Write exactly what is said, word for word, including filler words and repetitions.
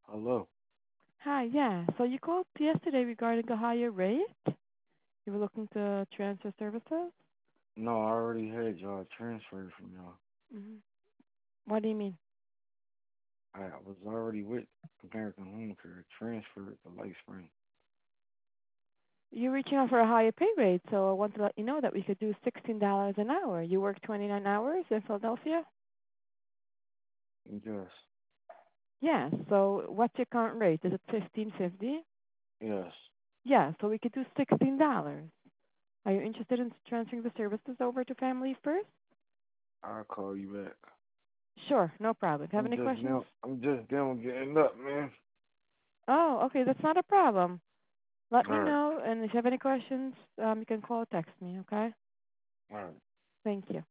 Hello. Hi, yeah. So you called yesterday regarding a higher rate? You were looking to transfer services? No, I already had y'all transferred from y'all. hmm What do you mean? I was already with American Home Care, transferred to Light Spring. You're reaching out for a higher pay rate, so I want to let you know that we could do sixteen dollars an hour. You work twenty-nine hours in Philadelphia? Yes. Yeah. So what's your current rate? Is it fifteen fifty? Yes. Yeah, so we could do sixteen dollars. Are you interested in transferring the services over to Family First? I'll call you back. Sure, no problem. Have I'm any just questions? now I'm just down getting up, man. Oh, okay, that's not a problem. Let me Alright. know, and if you have any questions, um, you can call or text me, okay? Alright. Thank you.